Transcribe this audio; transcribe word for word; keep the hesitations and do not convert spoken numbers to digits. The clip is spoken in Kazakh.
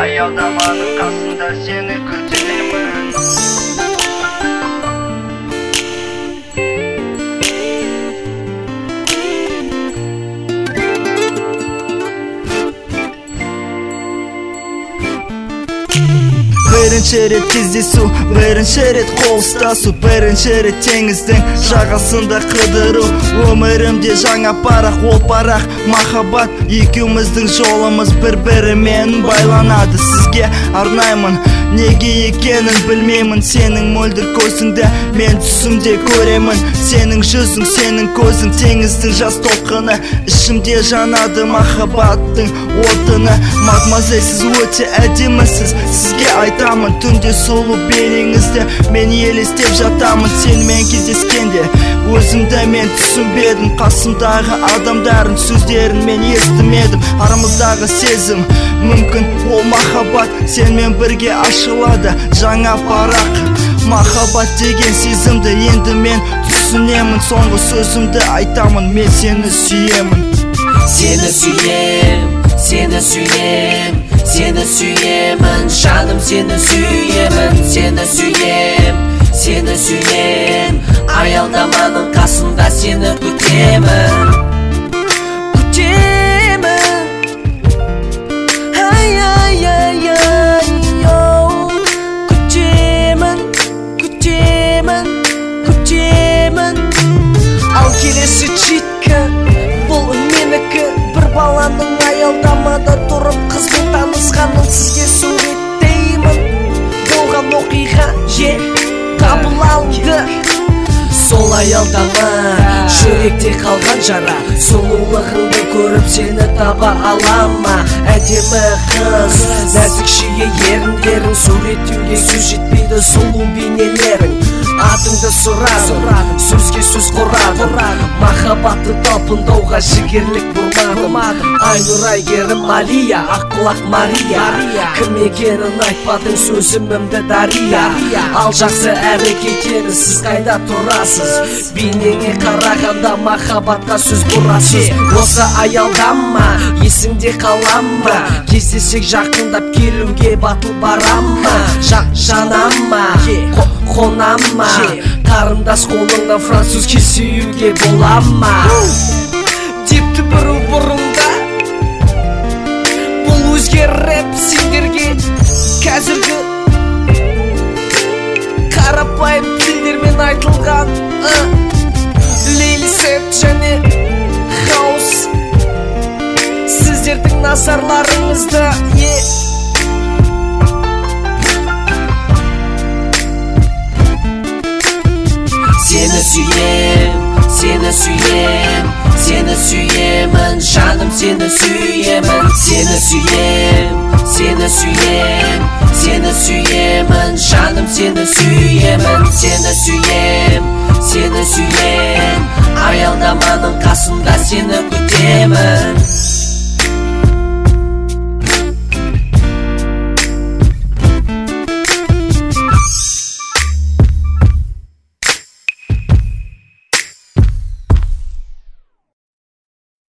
Аялдаманың қасында сені күтемін. Бірінші рет кездесу, бірінші рет қол ұстасу, бірінші рет теңіздің жағасында қыдыру. Өмірімде жаңа парақ, ол парақ махаббат. Екеуміздің жолымыз бір-бірімен байланады. Сізге арнаймын, неге екенін білмеймін. Сенің мөлдір көзіңді мен түсімде көремін. Сенің жүзің, сенің көзің теңіздің жас толқыны. Ішімде жанады махаббаттың отыны. Мадмазель, сіз өте әдемісіз, сізге айтамын. Түнде сұлу бейнеңізді мен елестеп жатамын. Сенімен кездескенде өзімді мен түсінбедім. Қасымдағы адамдардың сөздерін мен естімедім. Арамыздағы сезім мүмкін ол махаббат. Сенімен бірге ашылады жаңа парақ. Махаббат деген сезімді енді мен түсінемін. Соңғы сөзімді айтамын, мен сені сүйемін. Сені сүйем, сені сүйем, сені сүйемін. Жаным, сені сүйемін, сені сүйем, сені сүйем. Аялдаманың қасында сені күтемін. Келесі читкі, бұл менікі. Бір баланың аялдамада тұрып қызбен танысқанын сізге суреттеймін. Болған оқиға е қабыл алды. Сол аялдама жүректе қалған жара. Сұлулығыңды көріп сені таба алама. Әдемі қыз, нәзік шие еріндерің. Суреттеуге сөз жетпейді сұлу бейнелерің. Атыңды сұрадым, сөзге сөз құрадым. Махаббатты талпындауға жігерлік бұрмадым. Айнұр Әйгерім Алия, Аққұлақ Мария. Кім екенін айтпадың сөзімімді Дария. Ал жақсы әрекеттерін сіз қайда тұрасыз? Бейнеңе қарағанда махаббатқа сөз бұрасыз. Осы аялдама, есіңде қалама. Кездесек жақындап келуге батыл барама. Жанама, қонама. Қарындас қолыңнан французге сүйуге болама. Депті бірі бұрында бұл өзге рэп сендерге қазіргі қарапайым тілдермен айтылған. Лейлі Сет және Хаус, сіздердің назарларыңызды. Seni sүйем, seni sүйем, seni sүйемін. Жаным, сені сүйемін, сені сүйем, сені сүйем, сені сүйемін. Жаным, сені сүйемін, сені сүйем, сені сүйем. Аялдаманың қасында сені күтемін.